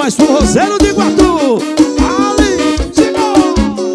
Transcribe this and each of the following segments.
mais forrozeiro de Iguatu. Ali, Simão.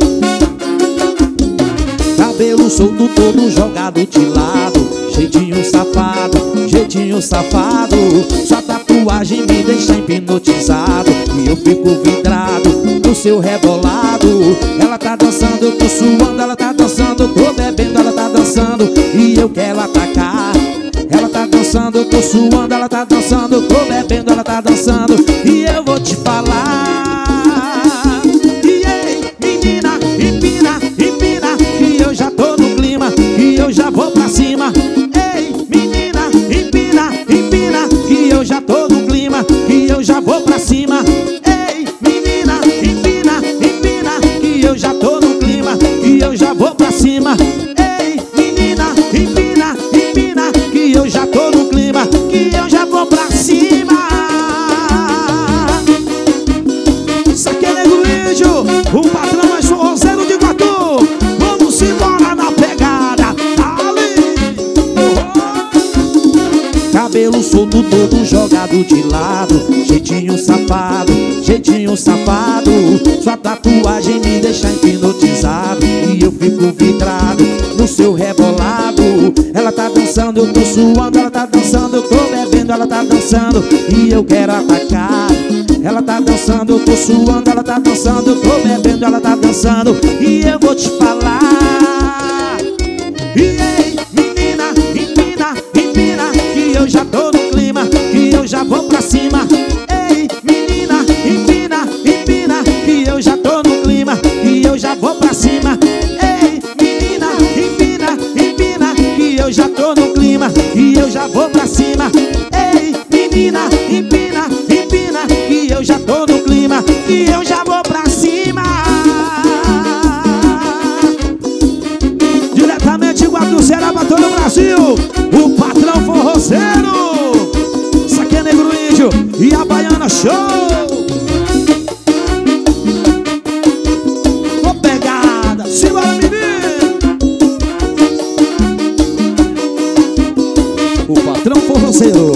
Cabelo solto todo jogado de lado, jeitinho safado, jeitinho safado. Sua tatuagem me deixa hipnotizado e eu fico vidrado no seu rebolado. Ela tá dançando, eu tô suando, ela tá dançando, eu tô bebendo, ela tá dançando e eu quero atacar. Ela tá dançando, eu tô suando, ela tá dançando, eu tô bebendo, ela tá dançando e eu vou te falar. E ei, menina, empina, empina, que eu já tô no clima, que eu já vou pra cima. Ei, menina, empina, empina, que eu já tô no clima, que eu já vou pra cima. Ei, menina, empina, empina, que eu já tô no clima, que eu já vou pra cima. Ei, menina, empina, empina, que eu já tô no clima, que eu já vou pra cima. Isso aqui é Nego Índio, o patrão mais forrozeiro de Iguatu. Vamos embora na pegada. Ali, cabelo solto todo jogado de lado, jeitinho safado, jeitinho safado. Sua tatuagem me deixa hipnotizado e eu fico vidrado no seu rebolado. Ela tá dançando, eu tô suando, ela tá dançando, eu tô bebendo, ela tá dançando e eu quero atacar. Ela tá dançando, eu tô suando, ela tá dançando, eu tô bebendo, ela tá dançando e eu vou te falar. E ei, menina, empina, empina, que eu já tô no clima, que eu já vou pra cima. Ei, menina, empina, empina, que eu já tô no clima, que eu já vou pra cima. Ei, menina, empina, empina, que eu já tô no clima, que eu já vou pra cima. Ei, menina, empina, empina, que eu já tô no clima, que eu já vou pra cima. Diretamente Iguatu, Ceará, pra todo o Brasil, o patrão forrozeiro. Isso aqui é Negro Índio e a Baiana Show. Tô pegada, simbora, menino. O patrão forrozeiro.